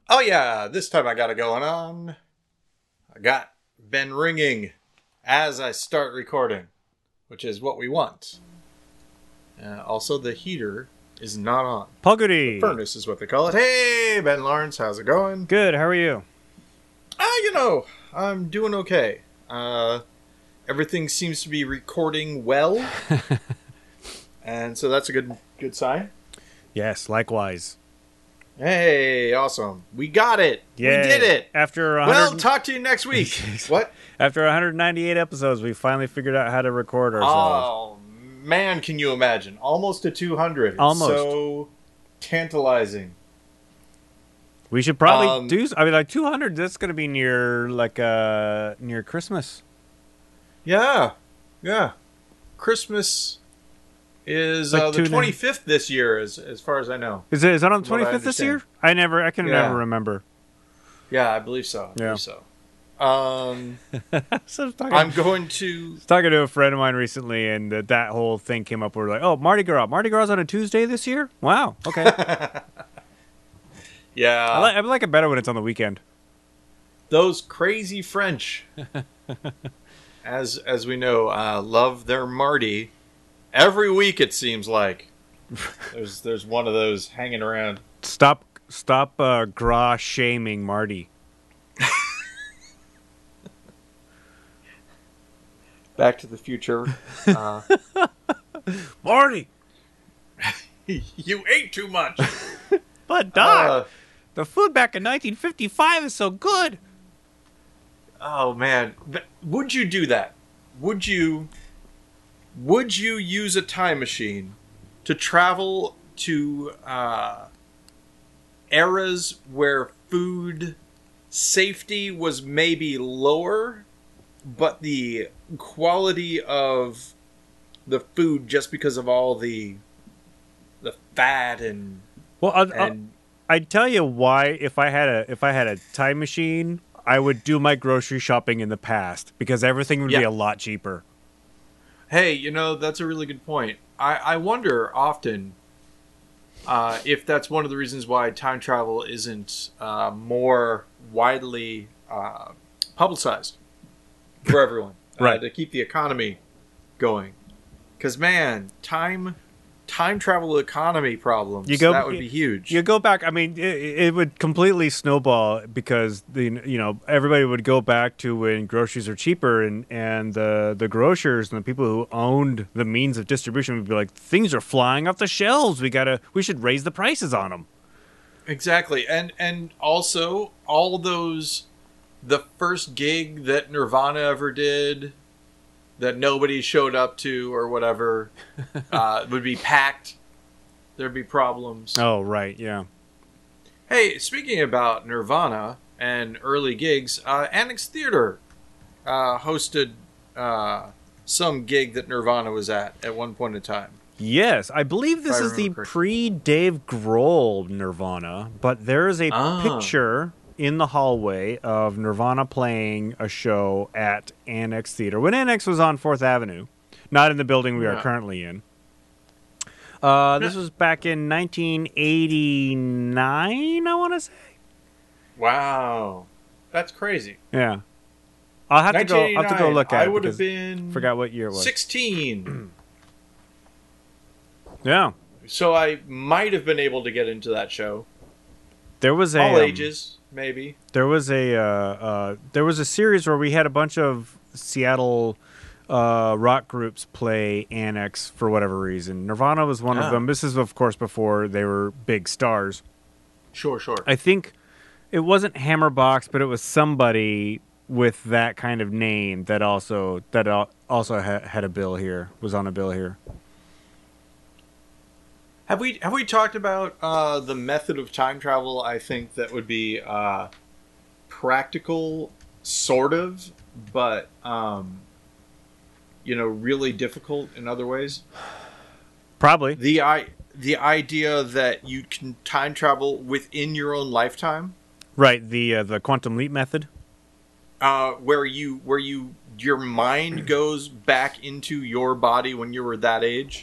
Oh yeah, this time I got it going on. I got been ringing as I start recording, which is what we want. Also, the heater is not on. The Puggy. furnace is what they call it. Hey, Ben Lawrence, how's it going? Good. How are you? I'm doing okay. Everything seems to be recording well, and so that's a good sign. Yes. Likewise. Hey, awesome. We got it. Yay. We did it. After Well, talk to you next week. What? After 198 episodes, we finally figured out how to record ourselves. Oh, man, can you imagine? Almost to 200. It's Almost. so tantalizing. We should probably do. I mean, like 200. That's going to be near near Christmas. Yeah. Christmas is Like the 25th this year, as far as I know. Is that on the What I 25th this understand. year? I can never remember. Yeah, I believe so. Yeah. So, So I'm going to... talking to a friend of mine recently, and that whole thing came up. We're like, "Oh, Mardi Gras! Mardi Gras on a Tuesday this year? Wow, okay." Yeah. I like it better when it's on the weekend. Those crazy French, as we know, love their Mardi. Every week it seems like there's one of those hanging around. Stop Gras shaming Marty. Back to the Future. Marty, You ate too much. but Doc, the food back in 1955 is so good. Oh man, would you do that? Would you use a time machine to travel to eras where food safety was maybe lower, but the quality of the food, just because of all the fat and I'd tell you why. If I had a time machine, I would do my grocery shopping in the past because everything would be a lot cheaper. Hey, that's a really good point. I wonder often if that's one of the reasons why time travel isn't more widely publicized for everyone. Right. To keep the economy going. Because, man, time travel economy problems, that would be huge. You go back. I mean, it would completely snowball because everybody would go back to when groceries are cheaper, and the grocers and the people who owned the means of distribution would be like, things are flying off the shelves. We should raise the prices on them. Exactly, and also all those, the first gig that Nirvana ever did, that nobody showed up to or whatever, would be packed. There'd be problems. Oh, right, yeah. Hey, speaking about Nirvana and early gigs, Annex Theater hosted some gig that Nirvana was at one point in time. Yes, I believe this is the pre-Dave Grohl Nirvana, but there is a picture in the hallway of Nirvana playing a show at Annex Theater when Annex was on 4th Avenue, not in the building we are currently in. This was back in 1989, I want to say. Wow, that's crazy. Yeah, I'll have to go look at it. I would have been forgot what year it was. 16. Yeah, so I might have been able to get into that show. There was all ages. Maybe there was a series where we had a bunch of Seattle rock groups play Annex for whatever reason. Nirvana was one of them. This is, of course, before they were big stars. Sure. I think it wasn't Hammerbox, but it was somebody with that kind of name that also had a bill here. Was on a bill here. Have we talked about the method of time travel? I think that would be practical, sort of, but really difficult in other ways. Probably the idea that you can time travel within your own lifetime. Right. The quantum leap method. Where your mind goes back into your body when you were that age.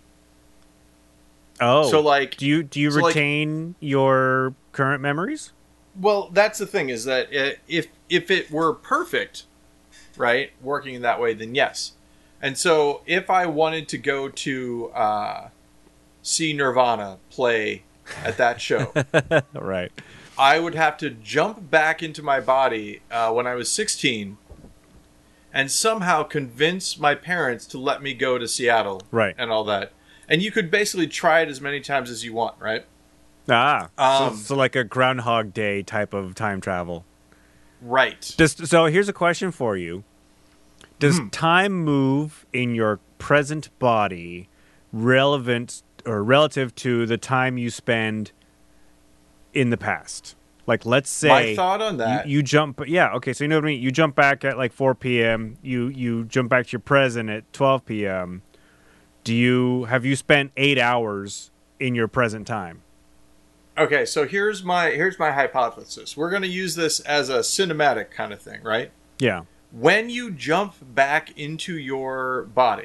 Oh, so like, do you retain your current memories? Well, that's the thing, is that if it were perfect, right, working in that way, then yes. And so if I wanted to go to see Nirvana play at that show, right, I would have to jump back into my body when I was 16 and somehow convince my parents to let me go to Seattle, right, and all that. And you could basically try it as many times as you want, right? So like a Groundhog Day type of time travel. Right. So here's a question for you. Does time move in your present body relevant or relative to the time you spend in the past? Like, let's say my thought on that, you jump. Yeah, okay. So you know what I mean. You jump back at like 4 p.m. You jump back to your present at 12 p.m. Have you spent 8 hours in your present time? Okay, so here's my hypothesis. We're going to use this as a cinematic kind of thing, right? Yeah. When you jump back into your body,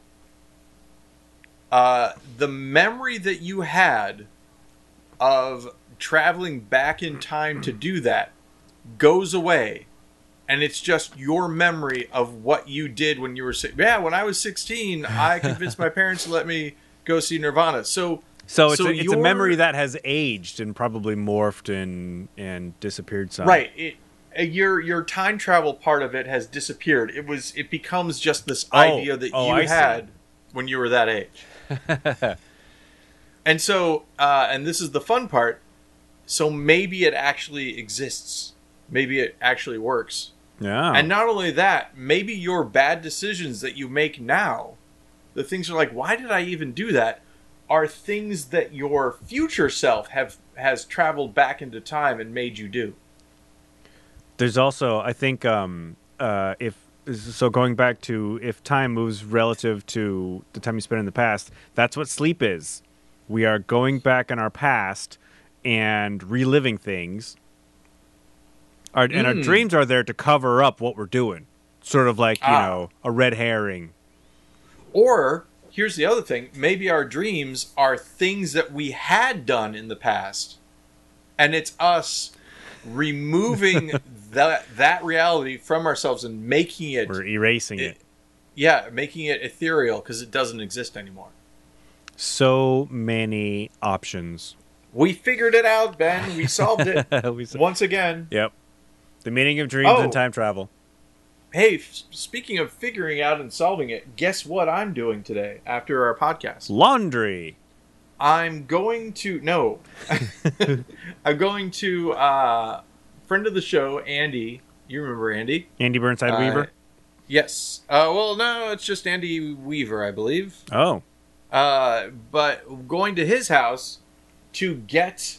the memory that you had of traveling back in time to do that goes away, and it's just your memory of what you did when you were when I was 16, I convinced my parents to let me go see Nirvana. So it's a memory that has aged and probably morphed and disappeared some. Right. Your time travel part of it has disappeared. It becomes just this idea that you had when you were that age. And so, and this is the fun part, so maybe it actually exists. Maybe it actually works. Yeah. And not only that, maybe your bad decisions that you make now, the things are like, why did I even do that, are things that your future self has traveled back into time and made you do. There's also, I think, going back to if time moves relative to the time you spent in the past, that's what sleep is. We are going back in our past and reliving things. And our dreams are there to cover up what we're doing. Sort of like, a red herring. Or, here's the other thing. Maybe our dreams are things that we had done in the past. And it's us removing that reality from ourselves and making it... We're erasing it. Yeah, making it ethereal because it doesn't exist anymore. So many options. We figured it out, Ben. We solved it. Once again. Yep. The meaning of dreams and time travel. Hey, speaking of figuring out and solving it, guess what I'm doing today after our podcast? Laundry. I'm going to... No. I'm going to... friend of the show, Andy. You remember Andy? Andy Burnside Weaver? Yes. Well, no, it's just Andy Weaver, I believe. Oh. But going to his house to get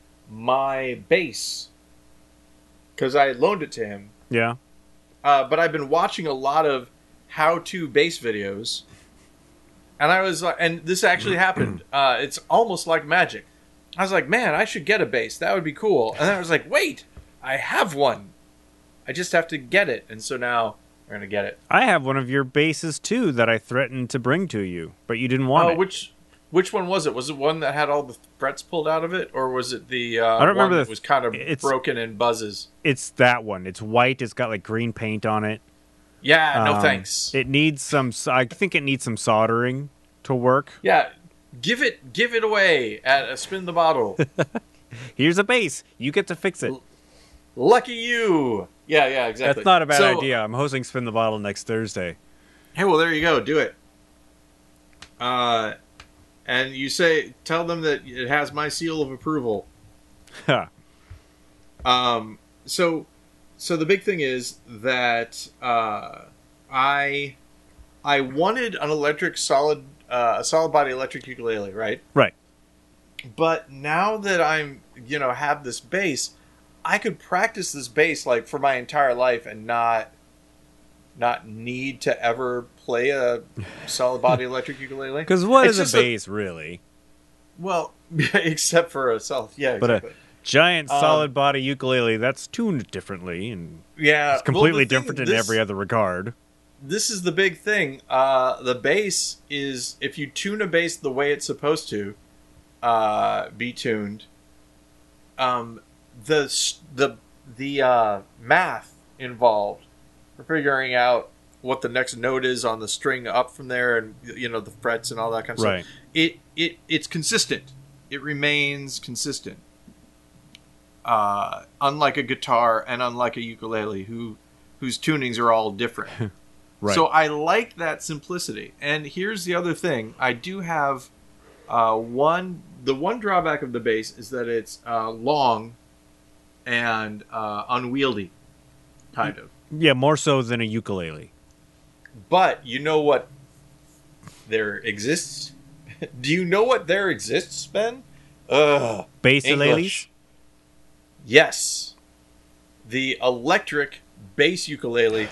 my bass. Because I loaned it to him. Yeah. But I've been watching a lot of how-to bass videos. And I was like... And this actually happened. It's almost like magic. I was like, man, I should get a bass. That would be cool. And then I was like, wait, I have one. I just have to get it. And so now we're going to get it. I have one of your basses, too, that I threatened to bring to you, but you didn't want it. Which one was it? Was it one that had all the frets pulled out of it? Or was it the I don't remember that was kind of broken and buzzes? It's that one. It's white. It's got like green paint on it. Yeah, no thanks. It needs some... I think it needs some soldering to work. Yeah, give it away at a Spin the Bottle. Here's a bass. You get to fix it. Lucky you. Yeah, exactly. That's not a bad idea. I'm hosting Spin the Bottle next Thursday. Hey, well, there you go. Do it. And you tell them that it has my seal of approval. So the big thing is that I wanted an electric solid body electric ukulele, right? Right. But now that I'm have this bass, I could practice this bass like for my entire life and not need to ever play a solid body electric ukulele. Because what is a bass really? Well, except for a solid, exactly. But a giant solid body ukulele that's tuned differently and it's completely different in every other regard. This is the big thing. The bass is, if you tune a bass the way it's supposed to be tuned, the math involved for figuring out what the next note is on the string up from there, and the frets and all that kind of stuff. It's consistent. It remains consistent. Unlike a guitar and unlike a ukulele, whose tunings are all different. Right. So I like that simplicity. And here's the other thing: I do have the one drawback of the bass is that it's long and unwieldy, kind of. Yeah, more so than a ukulele. But you know what there exists? Do you know what there exists, Ben? Bass-uleles? Yes. The electric bass ukulele,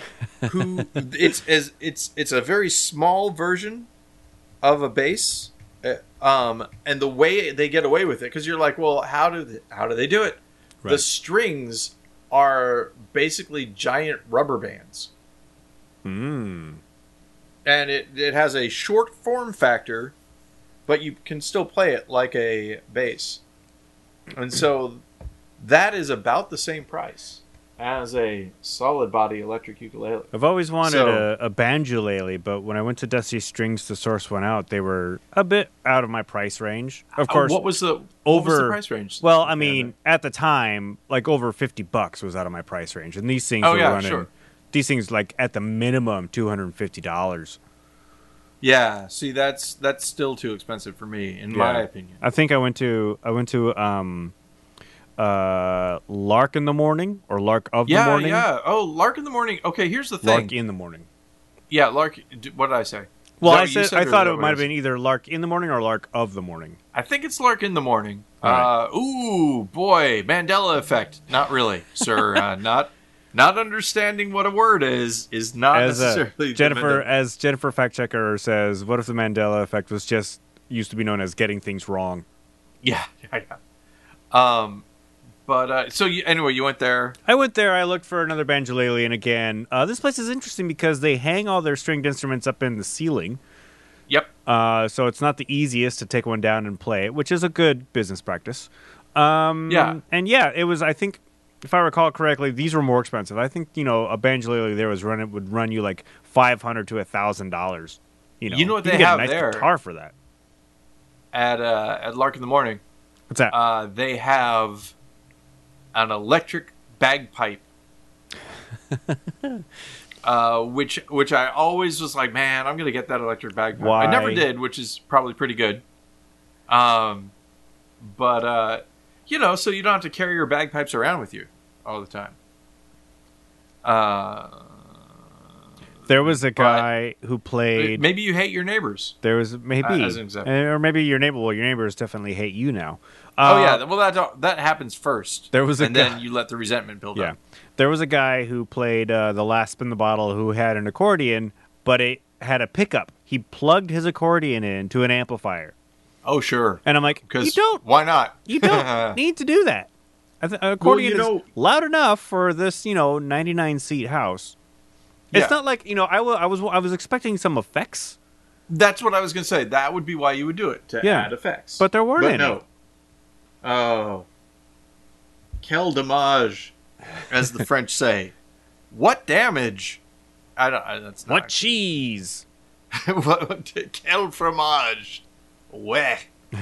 it's a very small version of a bass, and the way they get away with it, because you're like, well, how do they do it? Right. The strings are basically giant rubber bands. And it has a short form factor, but you can still play it like a bass. And so that is about the same price as a solid body electric ukulele. I've always wanted a banjolele, but when I went to Dusty Strings to source one out, they were a bit out of my price range. Of course, what was the price range? Well, I mean, at the time, like over $50 was out of my price range, and these things were running. Sure. These things like at the minimum $250. Yeah, see, that's still too expensive for me, in my opinion. I think I went to Lark in the Morning or Lark of the Morning. Yeah. Oh, Lark in the Morning. Okay, here's the thing. Lark in the Morning. Yeah, Lark. What did I say? Well, I thought it might have been either Lark in the Morning or Lark of the Morning. I think it's Lark in the Morning. Right. Ooh, boy, Mandela effect. Not really, sir. Not understanding what a word is not necessarily Jennifer. As Jennifer fact checker says, what if the Mandela effect was just used to be known as getting things wrong? Yeah. But so you went there. I went there. I looked for another banjolele, and again, this place is interesting because they hang all their stringed instruments up in the ceiling. Yep. So it's not the easiest to take one down and play it, which is a good business practice. Yeah. And it was. I think, if I recall correctly, these were more expensive. I think a banjolele there would run you like $500 to $1,000. You know what they get have a nice there guitar for that. At Lark in the Morning. What's that? They have an electric bagpipe, which I always was like, man, I'm gonna get that electric bagpipe. Why? I never did, which is probably pretty good. But so you don't have to carry your bagpipes around with you all the time. There was a guy who played. Maybe you hate your neighbors. There was maybe, as an example. Or maybe your neighbor. Well, your neighbors definitely hate you now. Oh yeah, well that happens first. There was then you let the resentment build up. There was a guy who played The Last Spin the Bottle who had an accordion, but it had a pickup. He plugged his accordion into an amplifier. Oh sure. And I'm like, you don't. Why not? You don't need to do that. An accordion is loud enough for this 99 seat house. It's not like I was expecting some effects. That's what I was going to say. That would be why you would do it, to add effects. But there weren't any. No. Oh. Quel dommage, as the French say. What damage? That's not. What cheese? Quel fromage. Weh.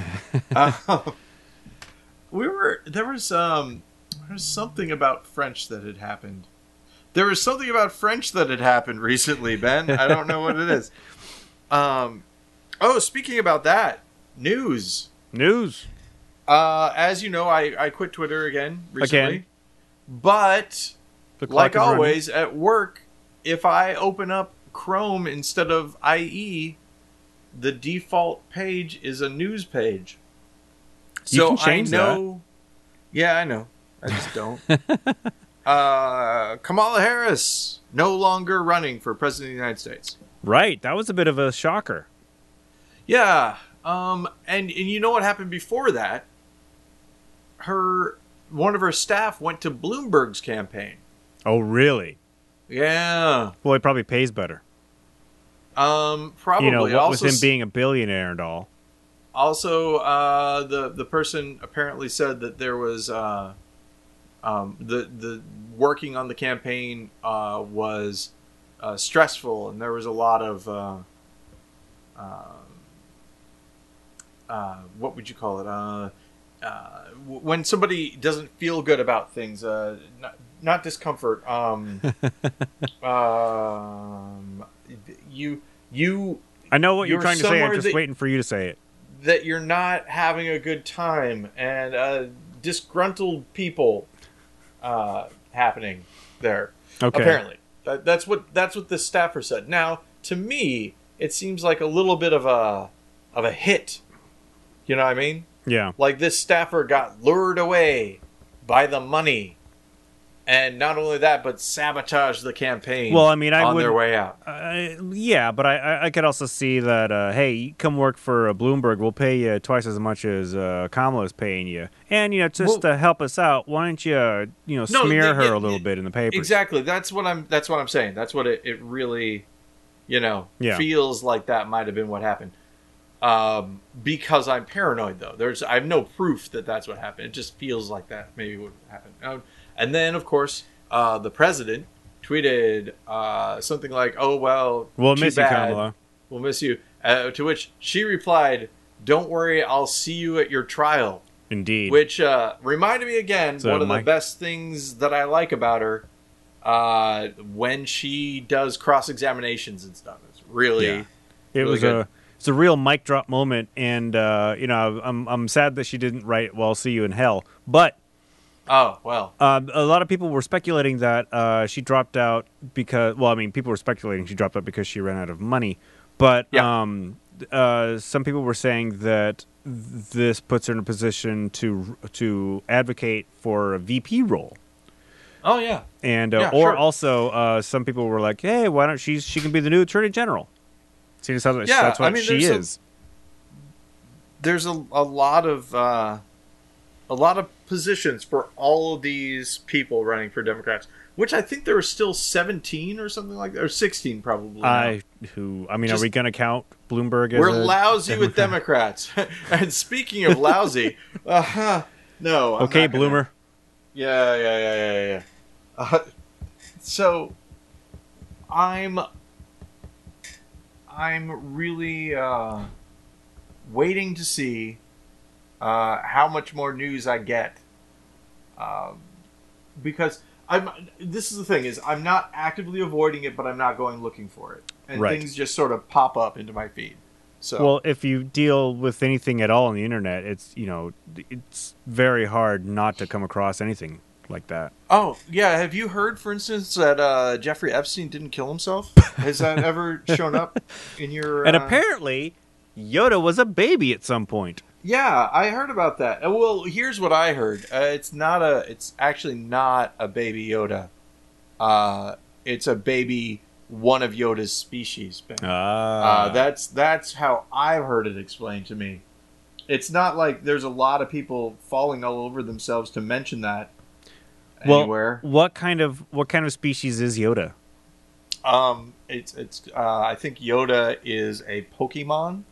There was something about French that had happened. There was something about French that had happened recently, Ben. I don't know what it is. Speaking about that, news. As you know, I quit Twitter again recently. But, like always, at work, if I open up Chrome instead of IE, the default page is a news page. You can change that. Yeah, I know. I just don't. Kamala Harris no longer running for president of the United States. Right. That was a bit of a shocker. Yeah. And you know what happened before that? One of her staff went to Bloomberg's campaign. Oh, really? Yeah. Well, it probably pays better. Probably. What with him being a billionaire and all. Also, the person apparently said that there was The working on the campaign was stressful, and there was a lot of what would you call it? When somebody doesn't feel good about things, not discomfort. You. I know what you're trying to say. I'm just waiting for you to say it. That you're not having a good time, and disgruntled people happening there. Okay. Apparently, that's what this staffer said. Now, to me, it seems like a little bit of a hit. You know what I mean? Yeah. Like this staffer got lured away by the money, and not only that, but sabotaged the campaign. Well, I mean, on their way out. Yeah, but I could also see that. Hey, come work for Bloomberg. We'll pay you twice as much as Kamala is paying you, and just to help us out, why don't you smear her a little bit in the papers? Exactly. That's what I'm saying. That's what it really, feels like that might have been what happened. Because I'm paranoid, though. I have no proof that that's what happened. It just feels like that maybe would happen. And then, of course, the president tweeted something like, "Oh well, we'll miss you, Kamala. We'll miss you." To which she replied, "Don't worry, I'll see you at your trial." Indeed. Which reminded me again, one of the best things that I like about her, when she does cross-examinations and stuff. It's really, it was good. It's a real mic drop moment, and I'm sad that she didn't write "Well, I'll see you in hell," but oh well. A lot of people were speculating that she dropped out because, people were speculating she dropped out because she ran out of money, but some people were saying that this puts her in a position to advocate for a VP role. Oh yeah, and sure. Also some people were like, "Hey, why don't she can be the new Attorney General?" See, that's what she is. There's a lot of positions for all of these people running for Democrats, which I think there are still 17 or something like that, or 16 probably. Are we going to count Bloomberg as we're lousy with Democrats? And speaking of lousy, no. Okay, Bloomer. Yeah. So, I'm really waiting to see how much more news I get, because this is the thing, is I'm not actively avoiding it, but I'm not going looking for it, and things just sort of pop up into my feed. So, well, if you deal with anything at all on the internet, it's very hard not to come across anything like that. Oh, yeah. Have you heard, for instance, that Jeffrey Epstein didn't kill himself? Has that ever shown up in your... And apparently, Yoda was a baby at some point. Yeah, I heard about that. Well, here's what I heard. It's actually not a baby Yoda. It's a baby, one of Yoda's species. That's how I've heard it explained to me. It's not like there's a lot of people falling all over themselves to mention that. Anywhere. Well, what kind of species is Yoda? It's I think Yoda is a Pokemon.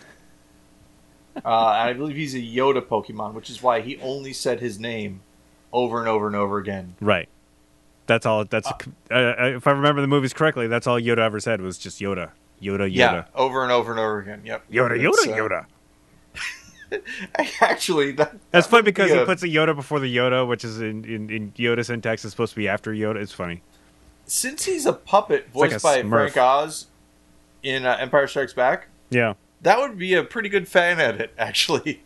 I believe he's a Yoda Pokemon, which is why he only said his name over and over and over again. Right. That's all. That's if I remember the movies correctly, that's all Yoda ever said was just Yoda. Yeah, over and over and over again. Yep. Yoda. Actually, that's funny because he puts a Yoda before the Yoda, which is in Yoda syntax is supposed to be after Yoda. It's funny. Since he's a puppet voiced by Frank Oz in Empire Strikes Back, that would be a pretty good fan edit, actually.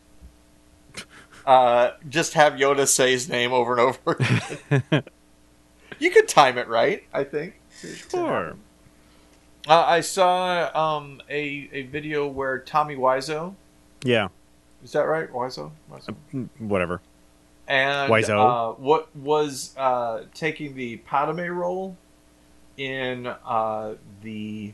Just have Yoda say his name over and over again. You could time it right, I think. Sure. I saw a video where Tommy Wiseau. Yeah. Is that right? Wiseau? Whatever. And what was taking the Padme role in the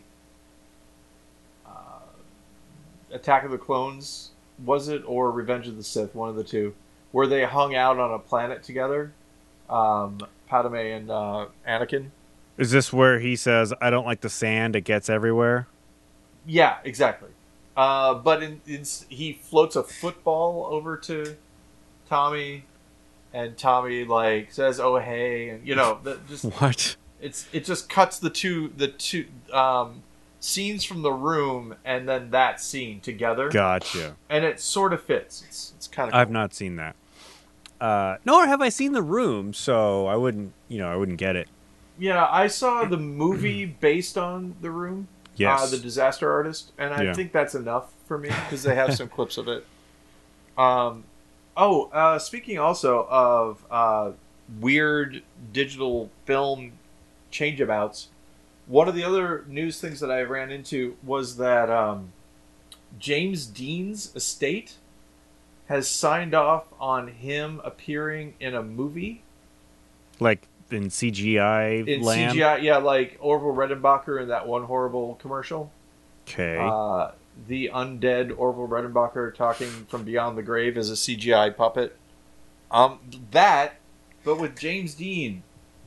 Attack of the Clones, was it? Or Revenge of the Sith, one of the two, where they hung out on a planet together, Padme and Anakin. Is this where he says, "I don't like the sand, it gets everywhere"? Yeah, exactly. But he floats a football over to Tommy, and Tommy like says, "Oh hey," and just what? It just cuts the two scenes from the room and then that scene together. Gotcha. And it sort of fits. It's kind of cool. I've not seen that. Nor have I seen The Room, so I wouldn't get it. Yeah, I saw the movie based on The Room. Yes. The Disaster Artist, and I think that's enough for me because they have some clips of it. Speaking also of weird digital film changeabouts, one of the other news things that I ran into was that James Dean's estate has signed off on him appearing in a movie. Like in CGI land? CGI, yeah, like Orville Redenbacher in that one horrible commercial. Okay. The undead Orville Redenbacher talking from beyond the grave as a CGI puppet. But with James Dean.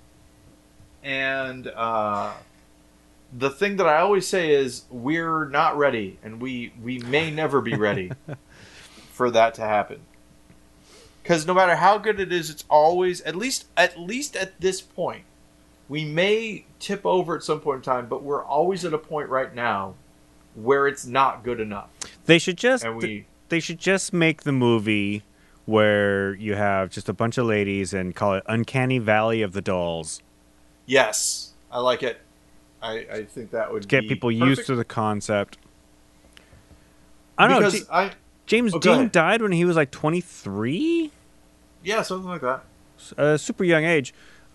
And the thing that I always say is we're not ready, and we may never be ready for that to happen. Because no matter how good it is, it's always, at least at this point, we may tip over at some point in time, but we're always at a point right now where it's not good enough. They should just make the movie where you have just a bunch of ladies and call it Uncanny Valley of the Dolls. Yes, I like it. I think that would get people perfect. Used to the concept. I don't know. James Dean died when he was like 23? Yeah, something like that. A super young age.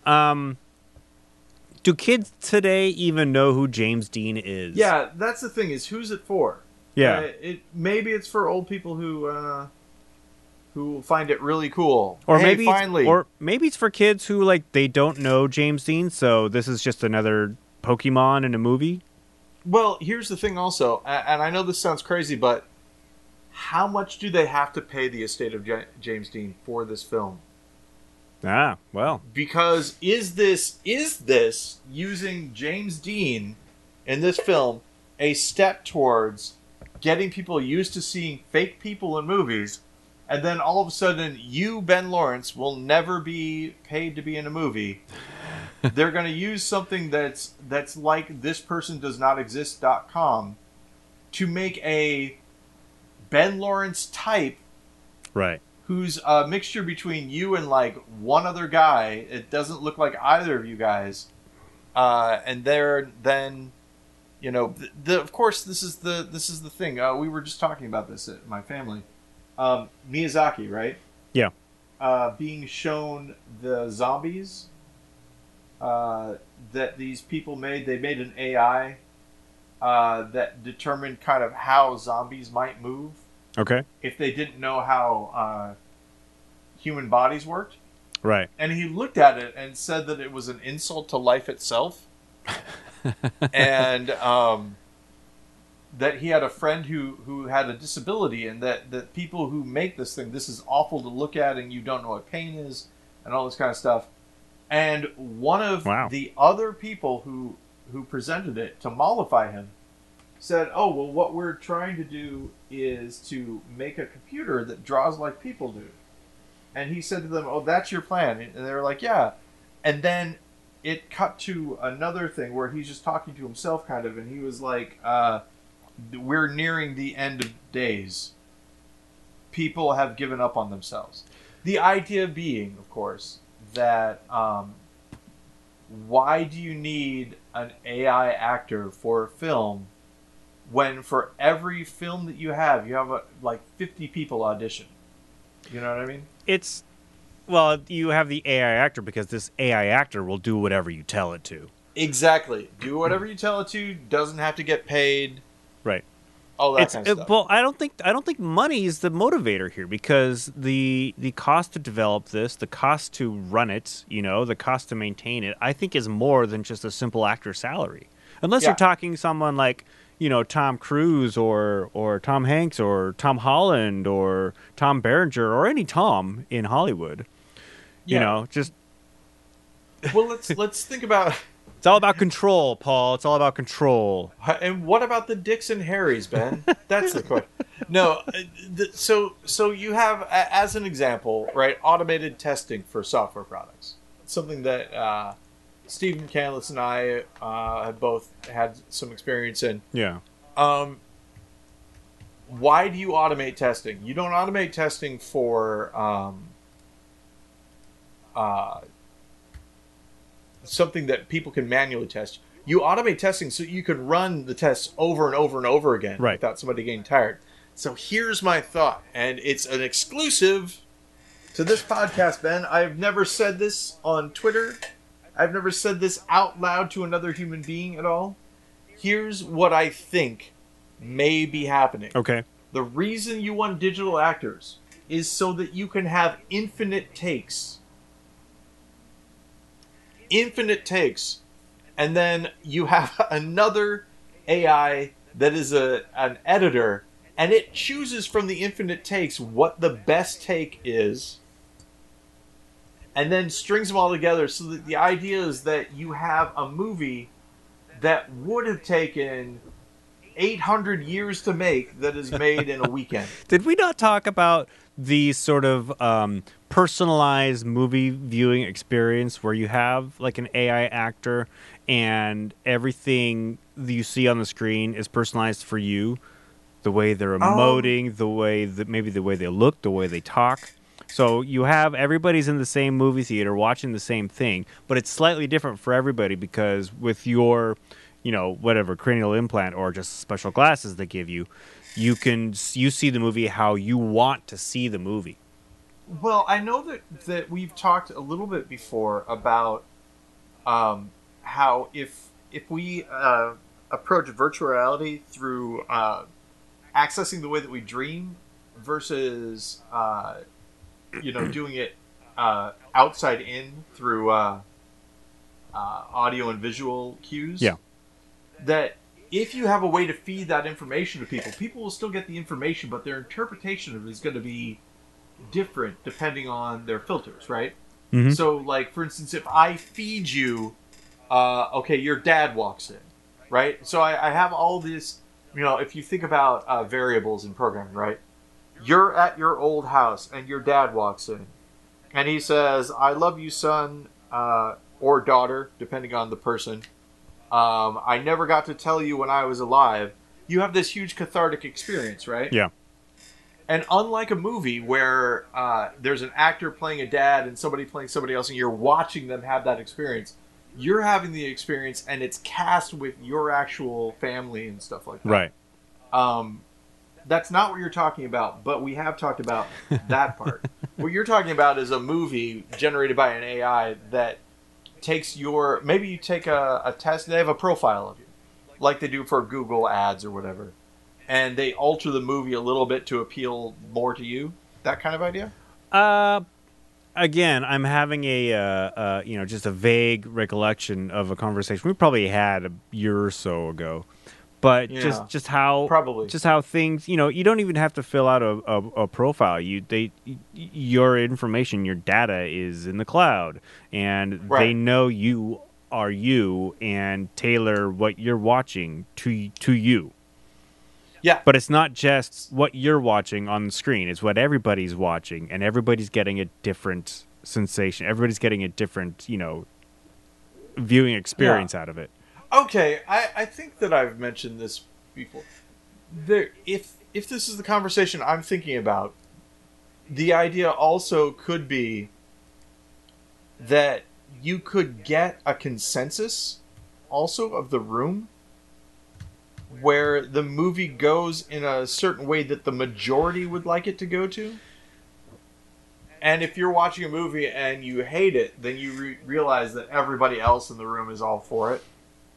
Do kids today even know who James Dean is? Yeah, that's the thing, is who's it for? Yeah. Maybe it's for old people who find it really cool. Or maybe it's for kids who like they don't know James Dean, so this is just another Pokemon in a movie. Well, here's the thing also, and I know this sounds crazy, but how much do they have to pay the estate of James Dean for this film? Ah, well. Because is this using James Dean in this film a step towards getting people used to seeing fake people in movies, and then all of a sudden you, Ben Lawrence, will never be paid to be in a movie? They're going to use something that's like thispersondoesnotexist.com to make a Ben Lawrence type, right, who's a mixture between you and like one other guy. It doesn't look like either of you guys, and they're then, of course this is the thing. We were just talking about this at my family. Miyazaki, right? Yeah. Being shown the zombies that these people made. They made an AI that determined kind of how zombies might move. Okay. If they didn't know how human bodies worked. Right. And he looked at it and said that it was an insult to life itself. And that he had a friend who had a disability, and that people who make this thing, this is awful to look at, and you don't know what pain is, and all this kind of stuff. And one of the other people who presented it to mollify him said, "Oh, well, what we're trying to do is to make a computer that draws like people do." And he said to them, "Oh, that's your plan?" And they were like, "Yeah." And then it cut to another thing where he's just talking to himself, kind of, and he was like, "We're nearing the end of days. People have given up on themselves." The idea being, of course, that why do you need an AI actor for a film when for every film that you have like 50 people audition? You know what I mean? You have the AI actor because this AI actor will do whatever you tell it to. Exactly. Do whatever you tell it to. Doesn't have to get paid. Right. All that kind of stuff. Well, I don't think money is the motivator here, because the cost to develop this, the cost to run it, the cost to maintain it, I think is more than just a simple actor salary. Unless you're talking someone like, Tom Cruise or Tom Hanks or Tom Holland or Tom Berenger or any Tom in Hollywood. Yeah. Well, let's think about. It's all about control, Paul. It's all about control. And what about the Dicks and Harrys, Ben? That's the question. No, so you have, as an example, right, automated testing for software products. Something that Stephen Canlis and I have both had some experience in. Yeah. Why do you automate testing? You don't automate testing for something that people can manually test. You automate testing so you can run the tests over and over and over again without somebody getting tired. So here's my thought, and it's an exclusive to this podcast, Ben. I've never said this on Twitter. I've never said this out loud to another human being at all. Here's what I think may be happening. Okay. The reason you want digital actors is so that you can have infinite takes. Infinite takes. And then you have another AI that is an editor, and it chooses from the infinite takes what the best take is, and then strings them all together, so that the idea is that you have a movie that would have taken 800 years to make that is made in a weekend. Did we not talk about the sort of personalized movie viewing experience where you have like an AI actor and everything that you see on the screen is personalized for you? The way they're emoting, the way that maybe the way they look, the way they talk. So you have everybody's in the same movie theater watching the same thing, but it's slightly different for everybody because with your, whatever cranial implant or just special glasses they give you, you see the movie how you want to see the movie. Well, I know that we've talked a little bit before about how if we approach virtual reality through accessing the way that we dream versus doing it outside in through audio and visual cues. Yeah. That if you have a way to feed that information to people, people will still get the information, but their interpretation of it is going to be different depending on their filters, right? Mm-hmm. So, like, for instance, if I feed you, your dad walks in, right? So I have all this, if you think about variables in programming, right? You're at your old house and your dad walks in and he says, "I love you, son," or daughter, depending on the person. "I never got to tell you when I was alive." You have this huge cathartic experience, right? Yeah. And unlike a movie where there's an actor playing a dad and somebody playing somebody else and you're watching them have that experience, you're having the experience and it's cast with your actual family and stuff like that. Right. That's not what you're talking about, but we have talked about that part. What you're talking about is a movie generated by an AI that takes maybe you take a test, they have a profile of you, like they do for Google ads or whatever, and they alter the movie a little bit to appeal more to you. That kind of idea? Again, I'm having just a vague recollection of a conversation we probably had a year or so ago. But just how things, you don't even have to fill out a profile. Your information, your data is in the cloud, and they know you are you and tailor what you're watching to you. Yeah. But it's not just what you're watching on the screen. It's what everybody's watching, and everybody's getting a different sensation. Everybody's getting a different, viewing experience out of it. Okay, I think that I've mentioned this before. If this is the conversation I'm thinking about, the idea also could be that you could get a consensus also of the room where the movie goes in a certain way that the majority would like it to go to. And if you're watching a movie and you hate it, then you realize that everybody else in the room is all for it.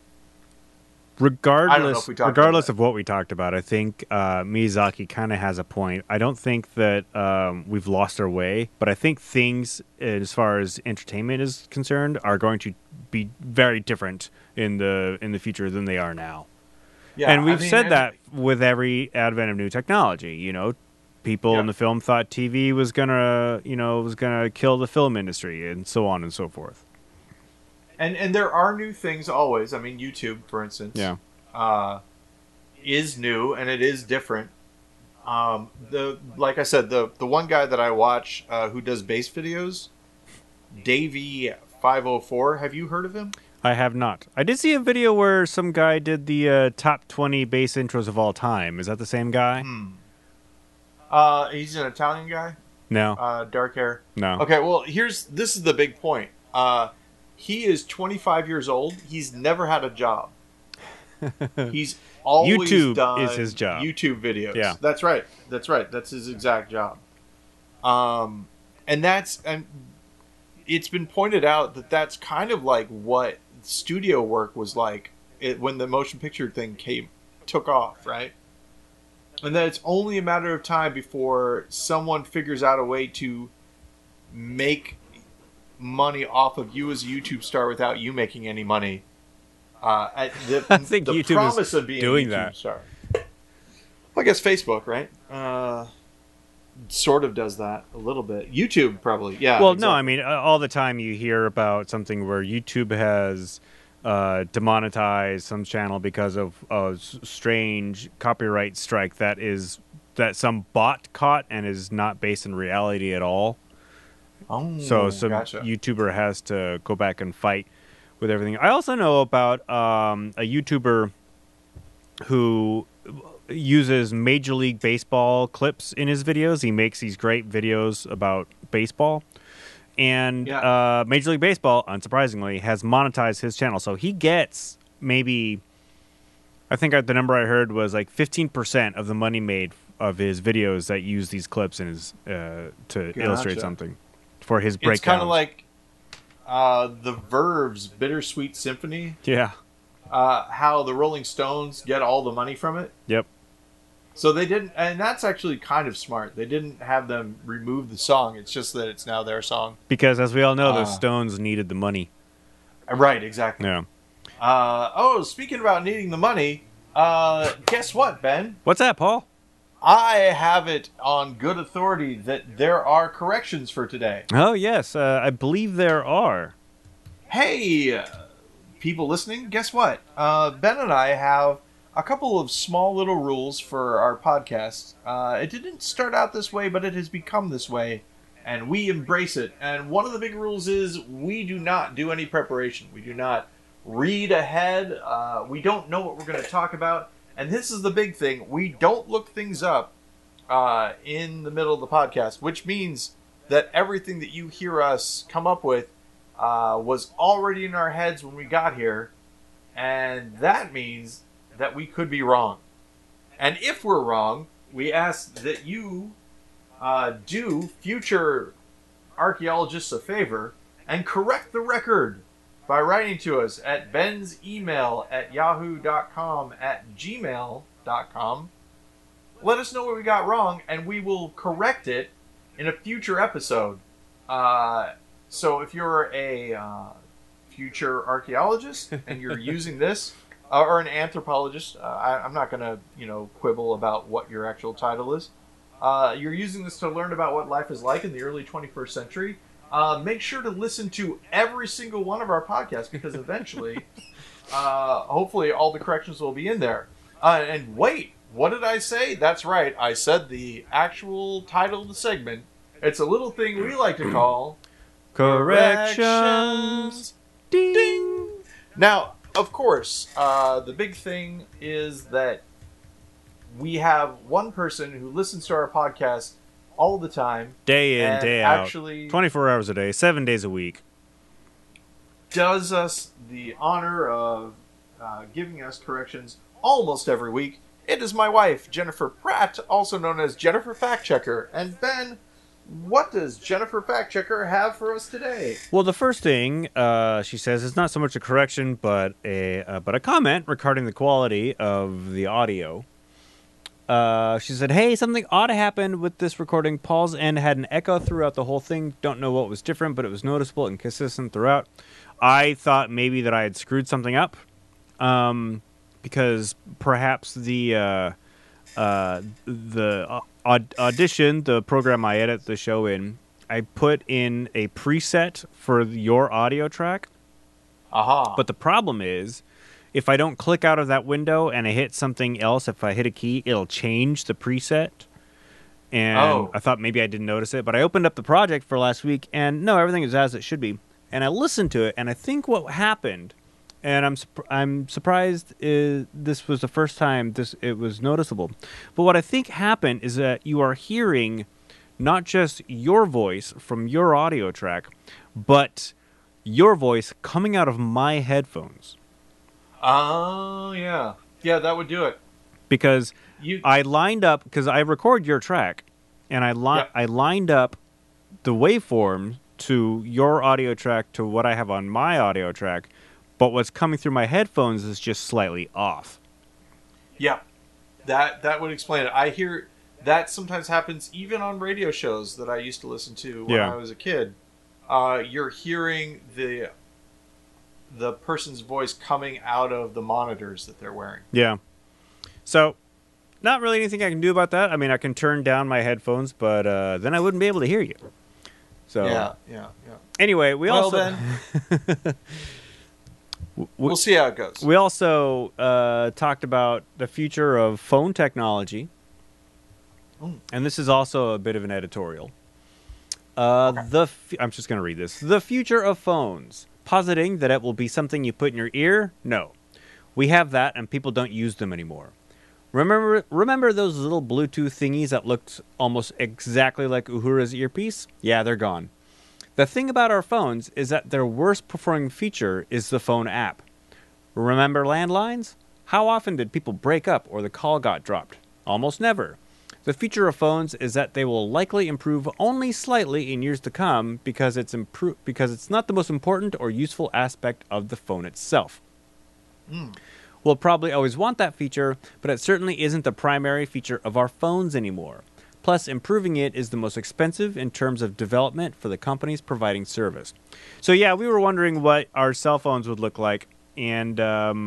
Regardless of what we talked about, I think Miyazaki kind of has a point. I don't think that we've lost our way, but I think things, as far as entertainment is concerned, are going to be very different in the future than they are now. Yeah, and we've said that with every advent of new technology. People in the film thought TV was gonna kill the film industry, and so on and so forth. And there are new things always. I mean, YouTube, for instance, is new and it is different. Like I said, the one guy that I watch who does bass videos, Davey 504. Have you heard of him? I have not. I did see a video where some guy did the top 20 bass intros of all time. Is that the same guy? He's an Italian guy. No. Dark hair. No. Okay, well, this is the big point. He is 25 years old. He's never had a job. He's always YouTube done is his job. YouTube videos. Yeah. That's right. That's his exact job. And it's been pointed out that that's kind of like what studio work was like when the motion picture thing took off, right? And that it's only a matter of time before someone figures out a way to make money off of you as a YouTube star without you making any money. I think the YouTube promise is of being doing a YouTube that. star. Well, I guess Facebook, right? Sort of does that a little bit. YouTube probably, yeah. Well, exactly. no, I mean, all the time you hear about something where YouTube has demonetized some channel because of a strange copyright strike that some bot caught and is not based in reality at all. Oh, so some gotcha. YouTuber has to go back and fight with everything. I also know about a YouTuber who uses Major League Baseball clips in his videos. He makes these great videos about baseball. And Major League Baseball, unsurprisingly, has monetized his channel. So he gets maybe, I think the number I heard was like 15% of the money made of his videos that use these clips in his to illustrate something for his breakdowns. It's kind of like the Verve's Bittersweet Symphony. Yeah. How the Rolling Stones get all the money from it. Yep. So they didn't, and that's actually kind of smart. They didn't have them remove the song. It's just that it's now their song. Because as we all know, the Stones needed the money. Right, exactly. Yeah. Speaking about needing the money, guess what, Ben? What's that, Paul? I have it on good authority that there are corrections for today. Oh, yes. I believe there are. Hey, people listening, guess what? Ben and I have a couple of small little rules for our podcast. It didn't start out this way, but it has become this way, and we embrace it. And one of the big rules is we do not do any preparation. We do not read ahead. We don't know what we're going to talk about. And this is the big thing. We don't look things up in the middle of the podcast, which means that everything that you hear us come up with was already in our heads when we got here. And that means that we could be wrong. And if we're wrong, we ask that you do future archaeologists a favor and correct the record by writing to us at Ben's email at yahoo.com at gmail.com. Let us know what we got wrong, and we will correct it in a future episode. So if you're a future archaeologist and you're using this, or an anthropologist, I'm not going to, quibble about what your actual title is. You're using this to learn about what life is like in the early 21st century. Make sure to listen to every single one of our podcasts because eventually, hopefully, all the corrections will be in there. And wait, what did I say? That's right. I said the actual title of the segment. It's a little thing we like to call Corrections. Ding. Now, of course, the big thing is that we have one person who listens to our podcast all the time. Day in, day out. Actually 24 hours a day, 7 days a week. Does us the honor of giving us corrections almost every week. It is my wife, Jennifer Pratt, also known as Jennifer Fact Checker. And Ben, what does Jennifer Fact Checker have for us today? Well, the first thing she says is not so much a correction, but a comment regarding the quality of the audio. She said, "Hey, something odd happened with this recording. Paul's end had an echo throughout the whole thing. Don't know what was different, but it was noticeable and consistent throughout." I thought maybe that I had screwed something up, because perhaps the Audition, the program I edit the show in, I put in a preset for your audio track. Aha. But the problem is, if I don't click out of that window and I hit something else, if I hit a key, it'll change the preset. And I thought maybe I didn't notice it, but I opened up the project for last week, and no, everything is as it should be. And I listened to it, and I think what happened, and I'm surprised this was the first time it was noticeable. But what I think happened is that you are hearing not just your voice from your audio track, but your voice coming out of my headphones. Oh, yeah. Yeah, that would do it. Because I lined up, because I record your track, and I lined up the waveform to your audio track to what I have on my audio track, but what's coming through my headphones is just slightly off. Yeah, that would explain it. I hear that sometimes happens even on radio shows that I used to listen to when I was a kid. You're hearing the person's voice coming out of the monitors that they're wearing. Yeah. So, not really anything I can do about that. I mean, I can turn down my headphones, but then I wouldn't be able to hear you. So yeah. Anyway, we'll see how it goes. We also talked about the future of phone technology, and this is also a bit of an editorial. Okay. I'm just going to read this. The future of phones, positing that it will be something you put in your ear? No. We have that, and people don't use them anymore. Remember those little Bluetooth thingies that looked almost exactly like Uhura's earpiece? Yeah, they're gone. The thing about our phones is that their worst performing feature is the phone app. Remember landlines? How often did people break up or the call got dropped? Almost never. The future of phones is that they will likely improve only slightly in years to come because it's not the most important or useful aspect of the phone itself. We'll probably always want that feature, but it certainly isn't the primary feature of our phones anymore. Plus, improving it is the most expensive in terms of development for the companies providing service. So yeah, we were wondering what our cell phones would look like. And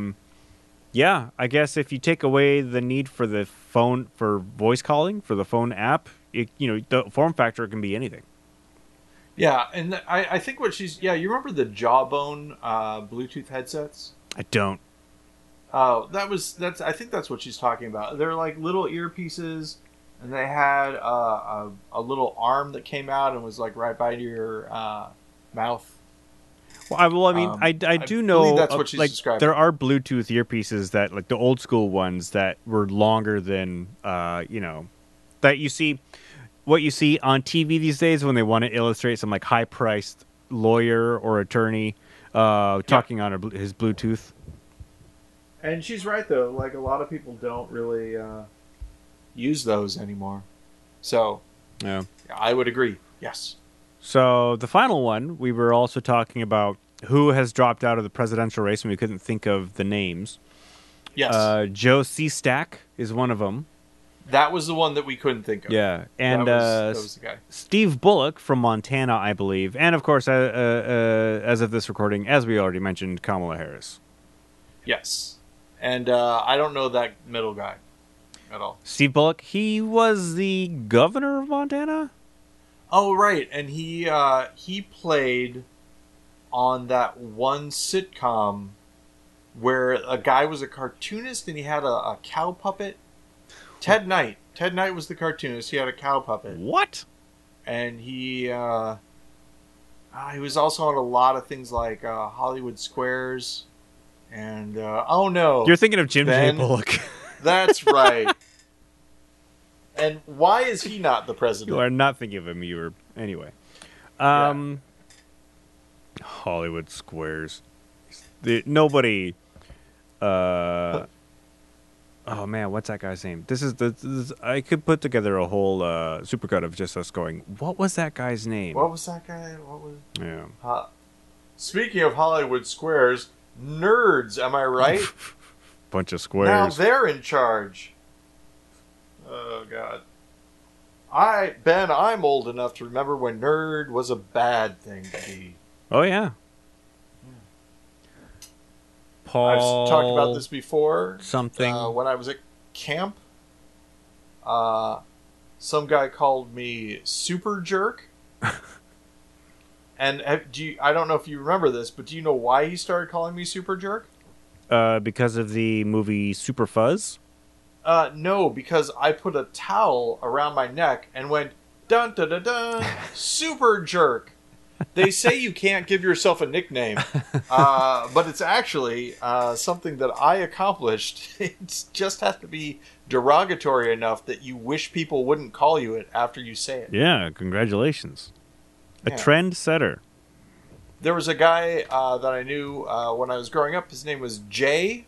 I guess if you take away the need for the phone for voice calling, for the phone app, the form factor can be anything. Yeah, and I think you remember the Jawbone Bluetooth headsets? I don't. Oh, I think that's what she's talking about. They're like little earpieces, and they had a little arm that came out and was like right by your mouth. Well, I do know that's what she's describing. There are Bluetooth earpieces that, like the old school ones, that were longer than that you see. What you see on TV these days when they want to illustrate some like high priced lawyer or attorney talking on his Bluetooth. And she's right, though. Like, a lot of people don't really use those anymore. So, yeah, I would agree. Yes. So, the final one, we were also talking about who has dropped out of the presidential race, and we couldn't think of the names. Yes. Joe Stack is one of them. That was the one that we couldn't think of. Yeah. And that was the guy. Steve Bullock from Montana, I believe. And, of course, as of this recording, as we already mentioned, Kamala Harris. Yes. And I don't know that middle guy at all. Steve Bullock, he was the governor of Montana? Oh, right. And he played on that one sitcom where a guy was a cartoonist and he had a cow puppet. Ted Knight. Ted Knight was the cartoonist. He had a cow puppet. What? And he was also on a lot of things like Hollywood Squares. And, oh no. You're thinking of Jim J. Bullock. That's right. And why is he not the president? You are not thinking of him. You were... Anyway. Hollywood Squares. Nobody... oh man, what's that guy's name? This is I could put together a whole supercut of just us going, what was that guy's name? What was that guy? What was... Yeah. Speaking of Hollywood Squares... Nerds, am I right? Bunch of squares. Now they're in charge. Oh, God. I'm old enough to remember when nerd was a bad thing to be. Oh, yeah. Paul... I've talked about this before. Something. When I was at camp, some guy called me Super Jerk. And I don't know if you remember this, but do you know why he started calling me Super Jerk? Because of the movie Super Fuzz? No, because I put a towel around my neck and went, dun dun dun dun, super jerk. They say you can't give yourself a nickname, but it's actually something that I accomplished. It just has to be derogatory enough that you wish people wouldn't call you it after you say it. Yeah, congratulations. A trend setter. There was a guy that I knew when I was growing up. His name was Jay.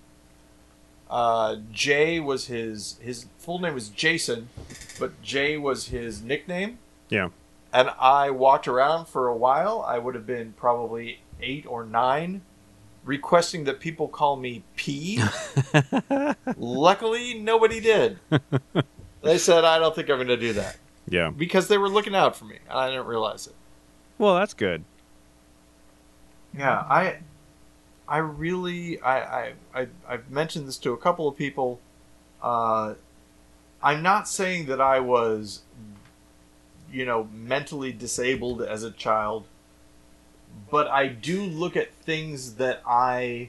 Jay was his full name was Jason, but Jay was his nickname. Yeah. And I walked around for a while. I would have been probably 8 or 9, requesting that people call me P. Luckily, nobody did. They said, I don't think I'm going to do that. Yeah. Because they were looking out for me, and I didn't realize it. Well, that's good. Yeah, I've mentioned this to a couple of people. I'm not saying that I was, mentally disabled as a child, but I do look at things that I,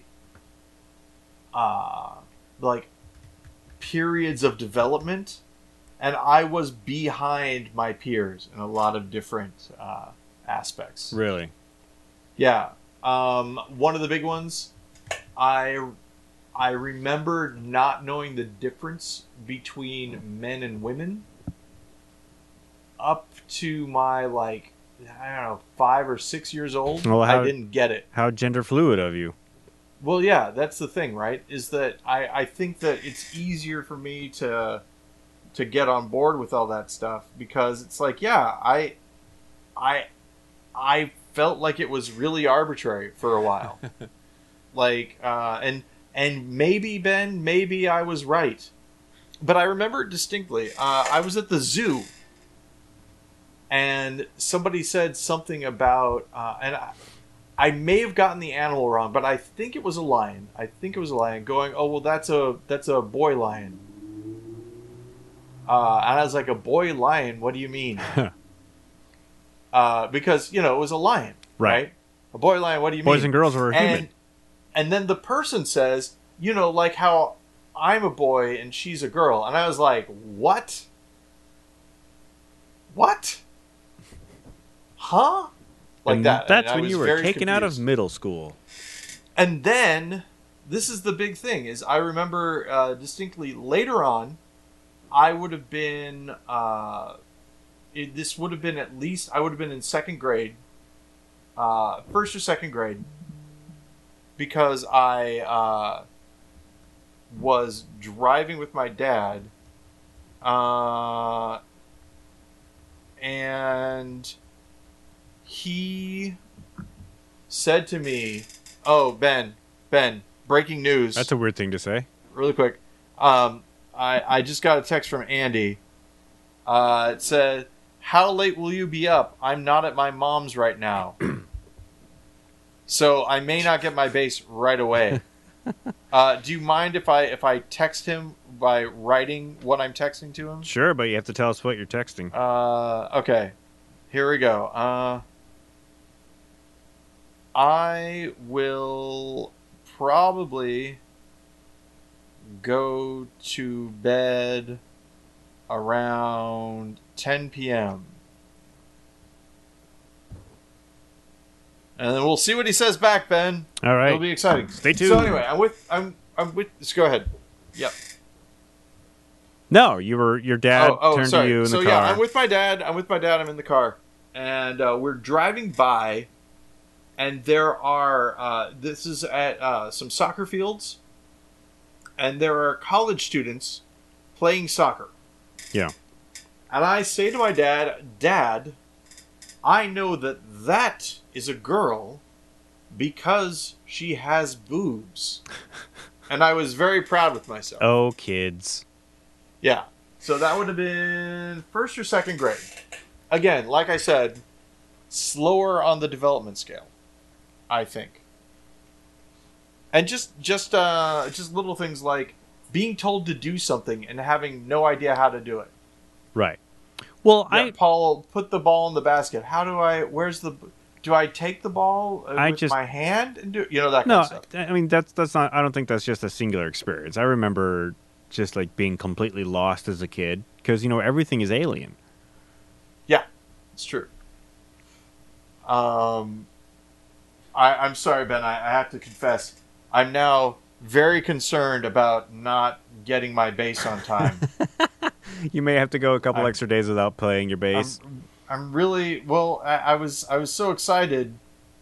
like periods of development, and I was behind my peers in a lot of different aspects. Really? Yeah. One of the big ones, I remember not knowing the difference between men and women up to my, 5 or 6 years old. Well, I didn't get it. How gender fluid of you. Well, yeah, that's the thing, right? Is that I think that it's easier for me to get on board with all that stuff because it's like, yeah, I felt like it was really arbitrary for a while. And maybe, Ben, maybe I was right. But I remember it distinctly. I was at the zoo, and somebody said something about, and I may have gotten the animal wrong, but I think it was a lion. Going, oh, well, that's a boy lion. And I was like, a boy lion? What do you mean? Because, it was a lion, right? A boy lion, what do you mean? Boys and girls were human. And then the person says, like how I'm a boy and she's a girl. And I was like, what? What? Huh? Like and that. That's and when you were taken confused. out of middle school. And then, this is the big thing, is I remember distinctly later on, I would have been... this would have been at least, I would have been in second grade, first or second grade, because I was driving with my dad, and he said to me, oh, Ben, breaking news. That's a weird thing to say. Really quick. I just got a text from Andy. It said, how late will you be up? I'm not at my mom's right now. So I may not get my base right away. Do you mind if I text him by writing what I'm texting to him? Sure, but you have to tell us what you're texting. Okay. Here we go. I will probably go to bed around 10 p.m. And then we'll see what he says back, Ben. All right. It'll be exciting. Stay tuned. So anyway, I'm with. Just go ahead. Yep. No, your dad turned to you in the car. So yeah, I'm with my dad. I'm in the car, and we're driving by, and there are. This is at some soccer fields, and there are college students playing soccer. Yeah. And I say to my dad, Dad, I know that is a girl because she has boobs. And I was very proud with myself. Oh, kids. Yeah. So that would have been first or second grade. Again, like I said, slower on the development scale, I think. And just little things like being told to do something and having no idea how to do it. Right. Well, yeah, Paul, put the ball in the basket. How do I? Do I take the ball with my hand and do that kind of stuff? I mean that's not. I don't think that's just a singular experience. I remember just like being completely lost as a kid because everything is alien. Yeah, it's true. I'm sorry, Ben. I have to confess, I'm now very concerned about not getting my bass on time. You may have to go a couple extra days without playing your bass. I'm really well. I was so excited,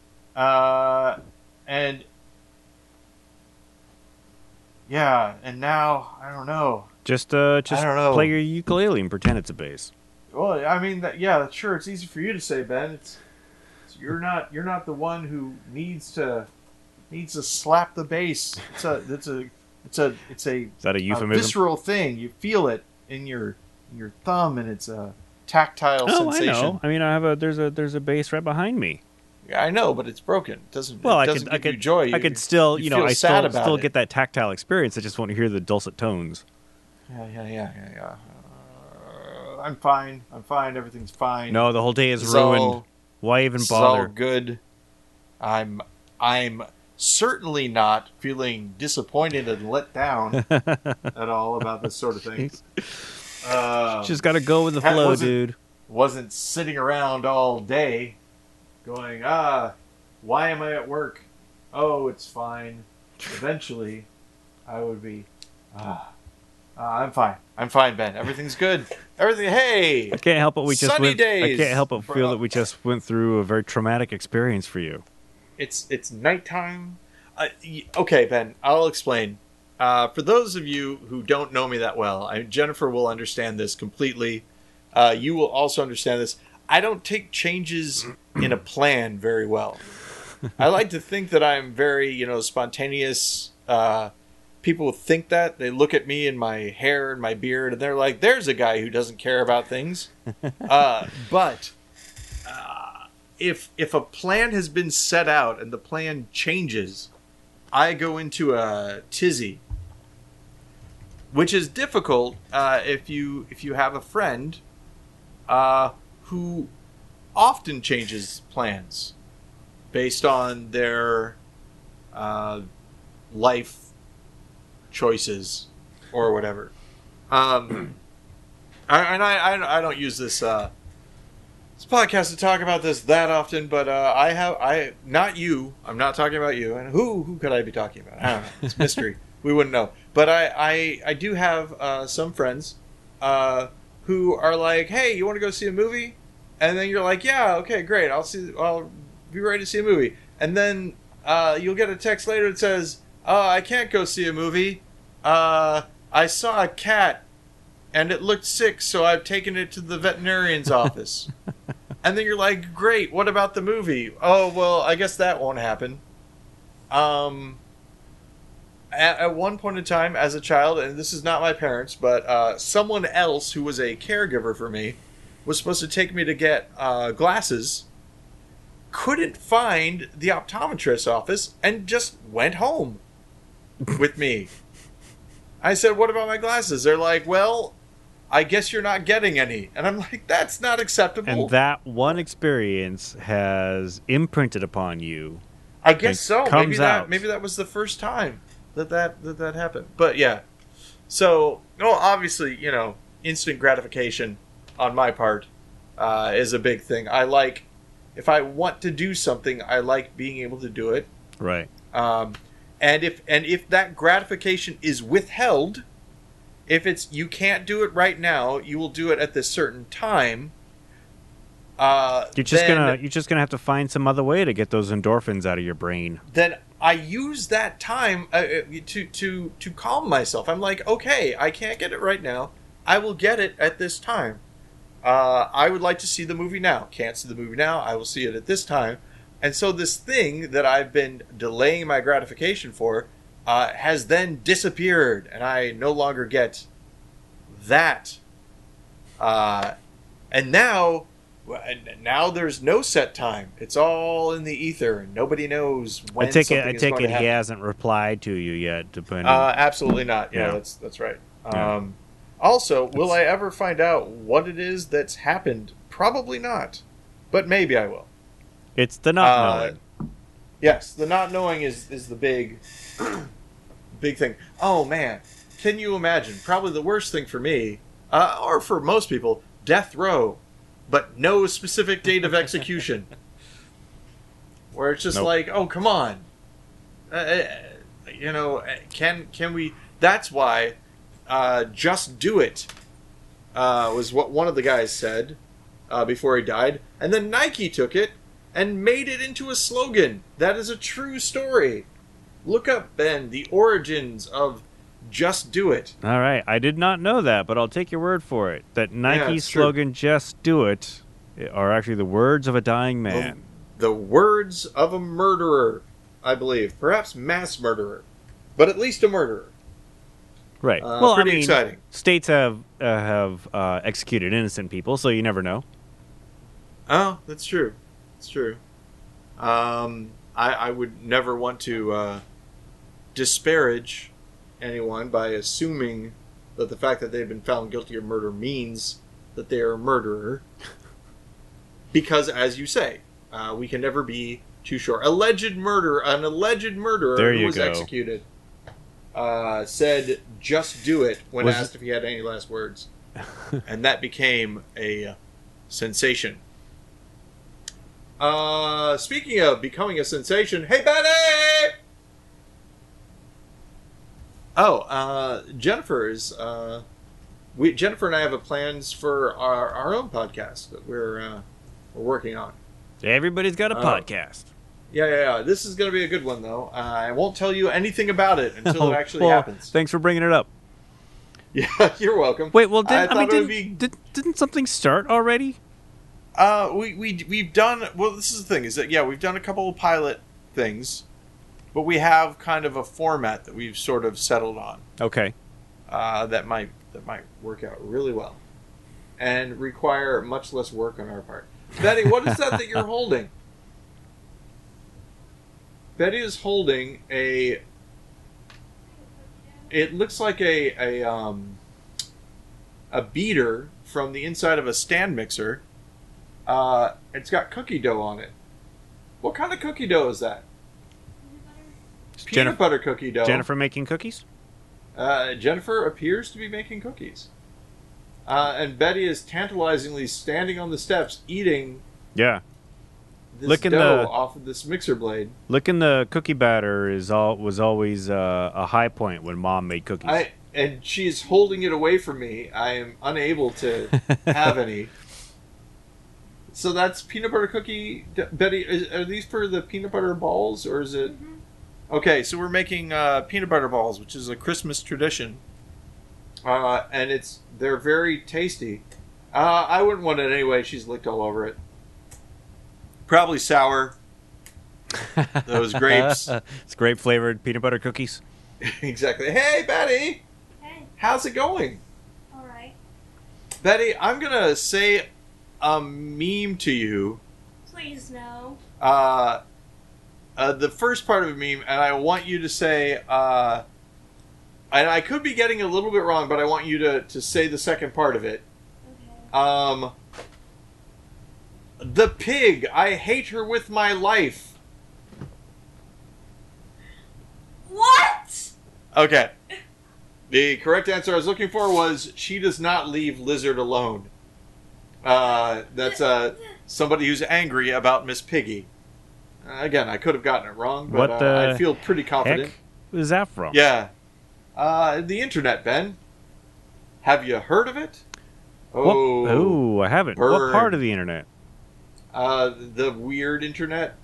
and yeah, and now I don't know. Just play your ukulele and pretend it's a bass. Well, I mean, sure, it's easy for you to say, Ben. You're not the one who needs to slap the bass. It's a Is that a euphemism? Visceral thing. You feel it in your thumb, and it's a tactile sensation. I know. I mean, there's a bass right behind me. Yeah, I know, but it's broken. It doesn't give you joy. I could still, I still it. get that tactile experience. I just want to hear the dulcet tones. Yeah. I'm fine. Everything's fine. No, the whole day is ruined. Why even bother? It's all good. I'm certainly not feeling disappointed and let down at all about this sort of thing. Just got to go with the flow, dude. Wasn't sitting around all day going, why am I at work? Oh, it's fine. Eventually, I would be, I'm fine, Ben. Everything's good. Hey! I can't help it. Days. I can't help but feel that we just went through a very traumatic experience for you. It's nighttime. Okay, Ben, I'll explain. For those of you who don't know me that well, Jennifer will understand this completely. You will also understand this. I don't take changes in a plan very well. I like to think that I'm very, spontaneous. People think that. They look at me and my hair and my beard, and they're like, there's a guy who doesn't care about things. But if a plan has been set out and the plan changes, I go into a tizzy, which is difficult if you have a friend who often changes plans based on their life choices or whatever. I don't use this podcast to talk about this that often, but not you. I'm not talking about you. And who could I be talking about? I don't know. It's mystery. We wouldn't know. But I do have some friends who are like, hey, you want to go see a movie? And then you're like, yeah, okay, great. I'll be ready to see a movie. And then you'll get a text later that says, I can't go see a movie. I saw a cat and it looked sick, so I've taken it to the veterinarian's office. And then you're like, great, what about the movie? Oh, well, I guess that won't happen. At one point in time, as a child, and this is not my parents, but someone else who was a caregiver for me was supposed to take me to get glasses, couldn't find the optometrist's office, and just went home with me. I said, what about my glasses? They're like, well, I guess you're not getting any. And I'm like, that's not acceptable. And that one experience has imprinted upon you. I guess so. Maybe that was the first time that happened. But yeah. So, obviously, instant gratification on my part is a big thing. If I want to do something, I like being able to do it. Right. And if that gratification is withheld, if it's you can't do it right now, you will do it at this certain time. You're just gonna have to find some other way to get those endorphins out of your brain. Then I use that time to calm myself. I'm like, okay, I can't get it right now. I will get it at this time. I would like to see the movie now. Can't see the movie now. I will see it at this time. And so this thing that I've been delaying my gratification for has then disappeared, and I no longer get that. And now there's no set time. It's all in the ether, and nobody knows when something is going to happen. I take it he hasn't replied to you yet. Absolutely not. Yeah, that's right. Yeah. Also, will I ever find out what it is that's happened? Probably not, but maybe I will. It's the not knowing. Yes, the not knowing is the big thing. Oh man, can you imagine? Probably the worst thing for me, or for most people, death row, but no specific date of execution. Where it's just like, oh, come on. Can we... That's why Just Do It was what one of the guys said before he died. And then Nike took it and made it into a slogan. That is a true story. Look up, Ben, the origins of Just Do It. All right. I did not know that, but I'll take your word for it. That Nike's slogan, true. Just Do It, are actually the words of a dying man. The words of a murderer, I believe. Perhaps mass murderer. But at least a murderer. Right. Pretty exciting. States have executed innocent people, so you never know. Oh, that's true. It's true. I would never want to disparage anyone by assuming that the fact that they've been found guilty of murder means that they are a murderer. Because, as you say, we can never be too sure. An alleged murderer who was executed said, "Just do it," when asked if he had any last words. And that became a sensation. Speaking of becoming a sensation, hey, Betty! Jennifer's... Jennifer and I have plans for our own podcast that we're working on. Everybody's got a podcast. Yeah. This is going to be a good one, though. I won't tell you anything about it until it actually happens. Thanks for bringing it up. Yeah, you're welcome. Wait, well, didn't something start already? We've done... Well, this is the thing, is that, we've done a couple of pilot things, but we have kind of a format that we've sort of settled on. Okay. That might work out really well. And require much less work on our part. Betty, what is that you're holding? Betty is holding a... It looks like a beater from the inside of a stand mixer. It's got cookie dough on it. What kind of cookie dough is that? Peanut butter cookie dough. Jennifer making cookies? Jennifer appears to be making cookies. And Betty is tantalizingly standing on the steps eating this dough off of this mixer blade. Licking the cookie batter was always a high point when Mom made cookies. And she's holding it away from me. I am unable to have any. So that's peanut butter cookie. Betty, are these for the peanut butter balls, or is it... Mm-hmm. Okay, so we're making peanut butter balls, which is a Christmas tradition. And they're very tasty. I wouldn't want it anyway. She's licked all over it. Probably sour. Those grapes. It's grape flavored peanut butter cookies. Exactly. Hey, Betty. Hey. How's it going? All right. Betty, I'm gonna say a meme to you. Please no. The first part of a meme, and I want you to say, and I could be getting a little bit wrong, but I want you to say the second part of it. Okay. The pig, I hate her with my life. What? Okay. The correct answer I was looking for was, she does not leave Lizard alone. That's somebody who's angry about Miss Piggy. Again, I could have gotten it wrong, but I feel pretty confident. Heck is that from? Yeah. The internet, Ben. Have you heard of it? Oh, I haven't. Burn. What part of the internet? The weird internet.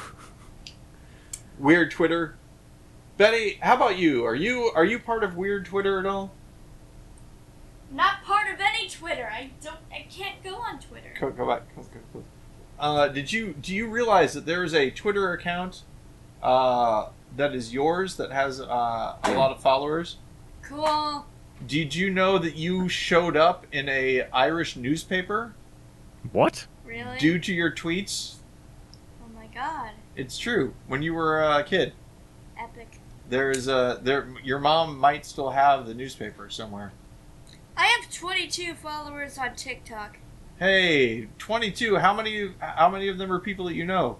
Weird Twitter. Betty, how about you? Are you part of weird Twitter at all? Not part of any Twitter. I can't go on Twitter. Go back. Do you realize that there is a Twitter account that is yours that has a lot of followers? Cool. Did you know that you showed up in a Irish newspaper? What? Really? Due to your tweets? Oh my god. It's true. When you were a kid. Epic. Your mom might still have the newspaper somewhere. I have 22 followers on TikTok. Hey, 22. How many of them are people that you know?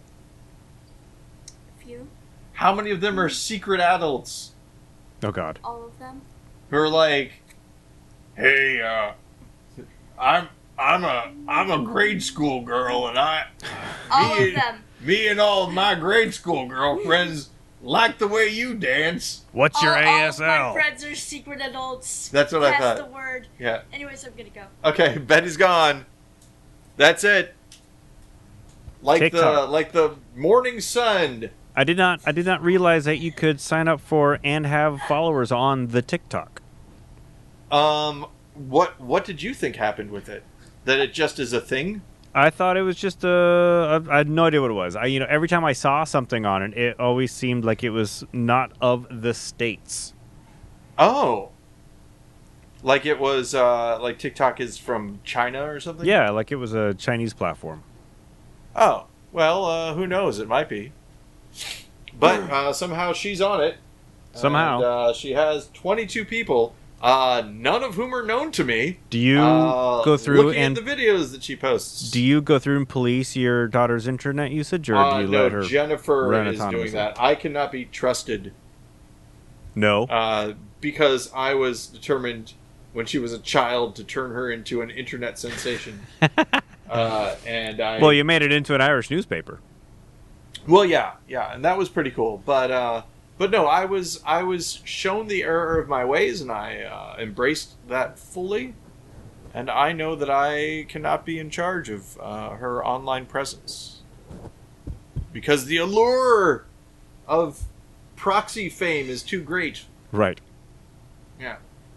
A few. How many of them are secret adults? Oh God. All of them. who are like, "Hey, I'm a grade school girl, and me and all of my grade school girlfriends like the way you dance. What's your ASL? All of my friends are secret adults. That's what I thought. Pass the word. Yeah. Anyways, I'm gonna go. Okay, Betty's gone. That's it. Like TikTok. the morning sun. I did not realize that you could sign up for and have followers on the TikTok. What did you think happened with it? That it just is a thing? I thought it was just I had no idea what it was. Every time I saw something on it, it always seemed like it was not of the States. Oh. Like it was, like TikTok is from China or something? Yeah, like it was a Chinese platform. Oh. Well, who knows? It might be. But somehow she's on it. Somehow. And, she has 22 people, none of whom are known to me. Do you go through looking and at the videos that she posts? do you go through and police your daughter's internet usage, or do you let her? Jennifer run is doing autonomously? that. I cannot be trusted. No. Because I was determined when she was a child to turn her into an internet sensation. Well, you made it into an Irish newspaper. Well, yeah, and that was pretty cool. But no, I was shown the error of my ways, and I embraced that fully. And I know that I cannot be in charge of her online presence because the allure of proxy fame is too great. Right. Yeah.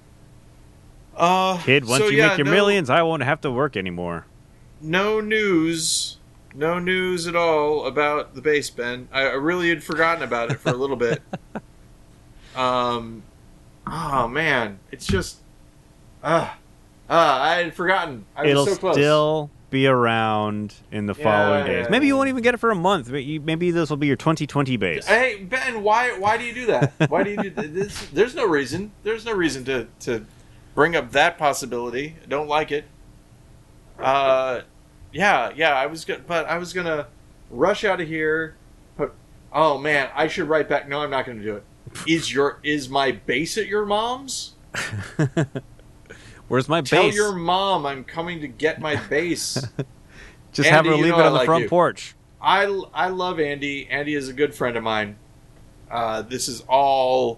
Kid, once you make your millions, I won't have to work anymore. No news at all about the base, Ben. I really had forgotten about it for a little bit. Oh man, it's just, I had forgotten. It'll was so close. still be around in the following days. Yeah. Maybe you won't even get it for a month. Maybe this will be your 2020 base. Hey Ben, why do you do that? Why do you do this? There's no reason. There's no reason to bring up that possibility. I don't like it. Yeah. I was gonna rush out of here. But oh man, I should write back. No, I'm not gonna do it. Is my base at your mom's? Where's my Tell base? your mom I'm coming to get my base. Just Andy, have her you leave know it I on the like front you. porch. I love Andy. Andy is a good friend of mine. This is all,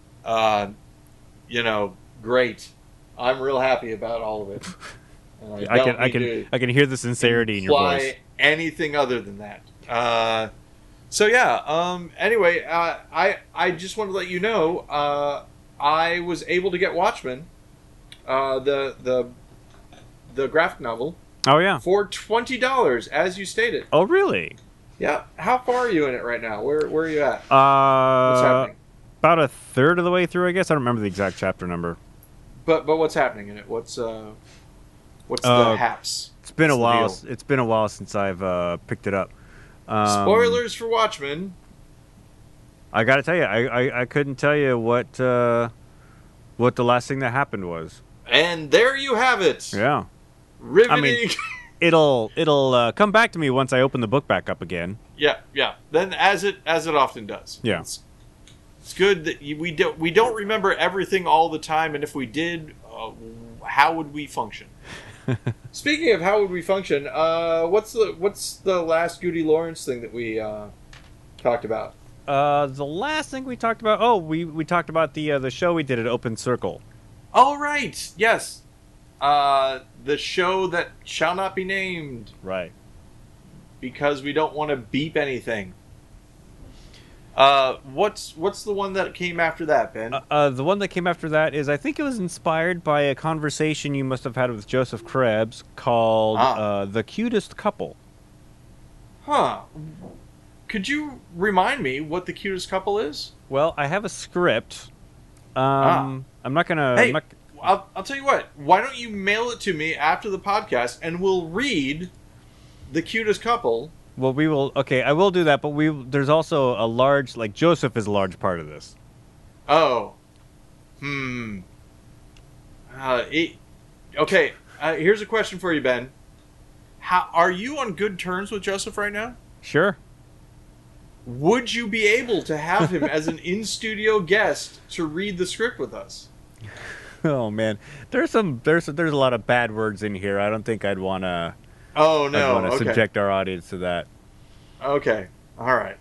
great. I'm real happy about all of it. And I can hear the sincerity in your voice. Anything other than that. So yeah. Anyway, I just want to let you know. I was able to get Watchmen, the graphic novel. Oh yeah. For $20, as you stated. Oh really? Yeah. How far are you in it right now? Where are you at? What's happening? About a third of the way through, I guess. I don't remember the exact chapter number. But what's happening in it? What's the haps? It's been a What's while. the deal? It's been a while since I've picked it up. Spoilers for Watchmen. I gotta tell you, I couldn't tell you what the last thing that happened was. And there you have it. Yeah. Riveting. I mean, it'll come back to me once I open the book back up again. Yeah. Then as it often does. Yeah. It's good that we don't remember everything all the time, and if we did, how would we function? Speaking of how would we function, what's the last Goody Lawrence thing that we talked about? The last thing we talked about. Oh, we talked about the show we did at Open Circle. Oh right, yes. The show that shall not be named. Right. Because we don't want to beep anything. What's the one that came after that, Ben? The one that came after that is, I think it was inspired by a conversation you must have had with Joseph Krebs called The Cutest Couple. Huh. Could you remind me what The Cutest Couple is? Well, I have a script. I'm not gonna... Hey, I'll tell you what. Why don't you mail it to me after the podcast, and we'll read The Cutest Couple. Well, we will... Okay, I will do that, but there's also a large... Like, Joseph is a large part of this. Oh. Okay, here's a question for you, Ben. Are you on good terms with Joseph right now? Sure. Would you be able to have him as an in-studio guest to read the script with us? Oh man, there's a lot of bad words in here. I don't think I'd want to. Oh no! I'd want to subject our audience to that. Okay, all right.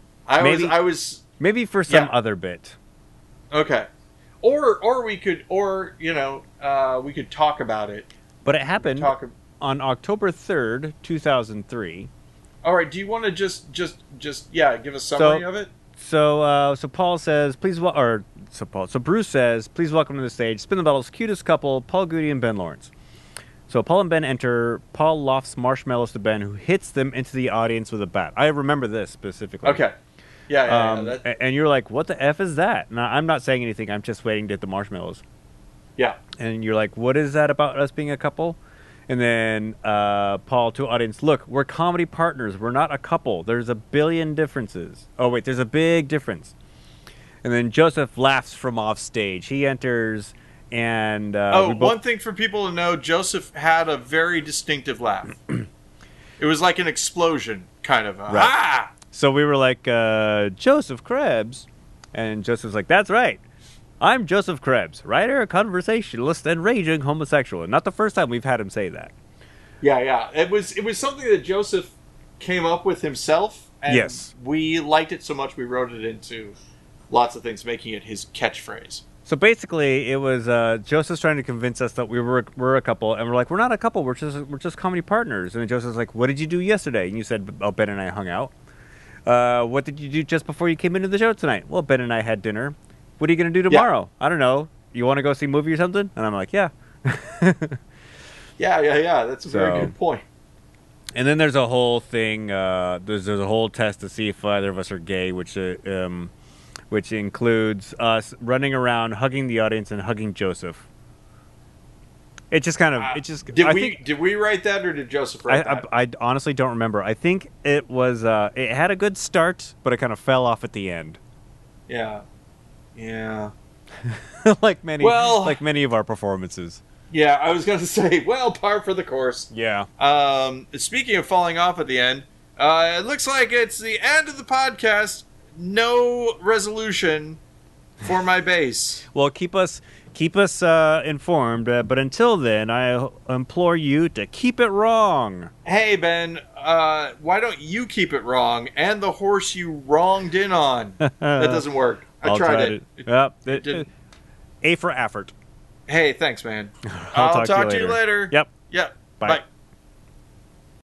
Maybe for some other bit. Okay, or we could we could talk about it. But it happened on October 3rd, 2003. All right. Do you want to just give a summary of it? So Paul says, so Bruce says, please welcome to the stage Spin the Bottle's cutest couple, Paul Goody and Ben Lawrence. So Paul and Ben enter. Paul lofts marshmallows to Ben, who hits them into the audience with a bat. I remember this specifically. Okay. Yeah. And you're like, what the F is that? Now, I'm not saying anything. I'm just waiting to hit the marshmallows. Yeah. And you're like, what is that about us being a couple? And then Paul to audience, look, we're comedy partners. We're not a couple. There's a billion differences. Oh, wait, there's a big difference. And then Joseph laughs from off stage. He enters, and... one thing for people to know, Joseph had a very distinctive laugh. It was like an explosion, kind of. Right. Ah! So we were like, Joseph Krebs. And Joseph's like, that's right. I'm Joseph Krebs, writer, conversationalist, and raging homosexual. And not the first time we've had him say that. Yeah. It was something that Joseph came up with himself. And yes. We liked it so much we wrote it into lots of things, making it his catchphrase. So basically, it was Joseph's trying to convince us that we're a couple, and we're like, we're not a couple, we're just comedy partners. And then Joseph's like, what did you do yesterday? And you said, oh, Ben and I hung out. What did you do just before you came into the show tonight? Well, Ben and I had dinner. What are you going to do tomorrow? Yeah. I don't know. You want to go see a movie or something? And I'm like, yeah. Yeah. That's a very good point. And then there's a whole thing. There's a whole test to see if either of us are gay, which includes us running around, hugging the audience, and hugging Joseph. It just kind of... Did we write that, or did Joseph write that? I honestly don't remember. I think it was... it had a good start, but it kind of fell off at the end. Yeah. like many of our performances. Yeah, I was going to say, par for the course. Yeah. Speaking of falling off at the end, it looks like it's the end of the podcast. No resolution for my base. Well, keep us informed. But until then, I implore you to keep it wrong. Hey, Ben, why don't you keep it wrong and the horse you wronged in on? That doesn't work. I tried it. It didn't. A for effort. Hey, thanks, man. I'll talk to you later. Yep. Bye. Bye.